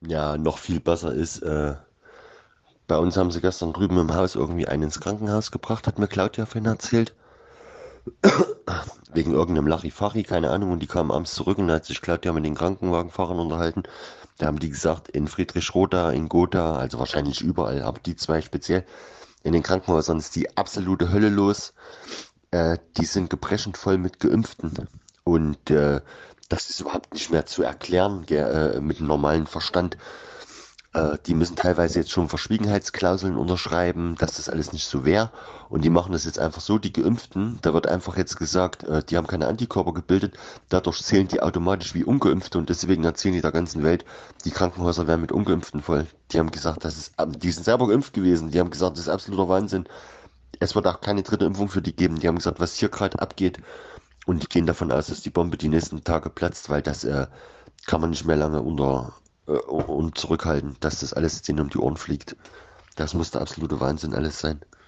Ja, noch viel besser ist, bei uns haben sie gestern drüben im Haus irgendwie einen ins Krankenhaus gebracht, hat mir Claudia vorhin erzählt. Wegen irgendeinem Larifari, keine Ahnung. Und die kamen abends zurück und da hat sich Claudia mit den Krankenwagenfahrern unterhalten. Da haben die gesagt, in Friedrichroda, in Gotha, also wahrscheinlich überall, aber die zwei speziell, in den Krankenhäusern ist die absolute Hölle los. Die sind gebrechend voll mit Geimpften. Und das ist überhaupt nicht mehr zu erklären, mit einem normalen Verstand. Die müssen teilweise jetzt schon Verschwiegenheitsklauseln unterschreiben, dass das alles nicht so wäre. Und die machen das jetzt einfach so, die Geimpften, da wird einfach jetzt gesagt, die haben keine Antikörper gebildet, dadurch zählen die automatisch wie Ungeimpfte und deswegen erzählen die der ganzen Welt, die Krankenhäuser werden mit Ungeimpften voll. Die haben gesagt, die sind selber geimpft gewesen, die haben gesagt, das ist absoluter Wahnsinn. Es wird auch keine dritte Impfung für die geben. Die haben gesagt, was hier gerade abgeht. Und die gehen davon aus, dass die Bombe die nächsten Tage platzt, weil das kann man nicht mehr lange und zurückhalten, dass das alles denen um die Ohren fliegt. Das muss der absolute Wahnsinn alles sein.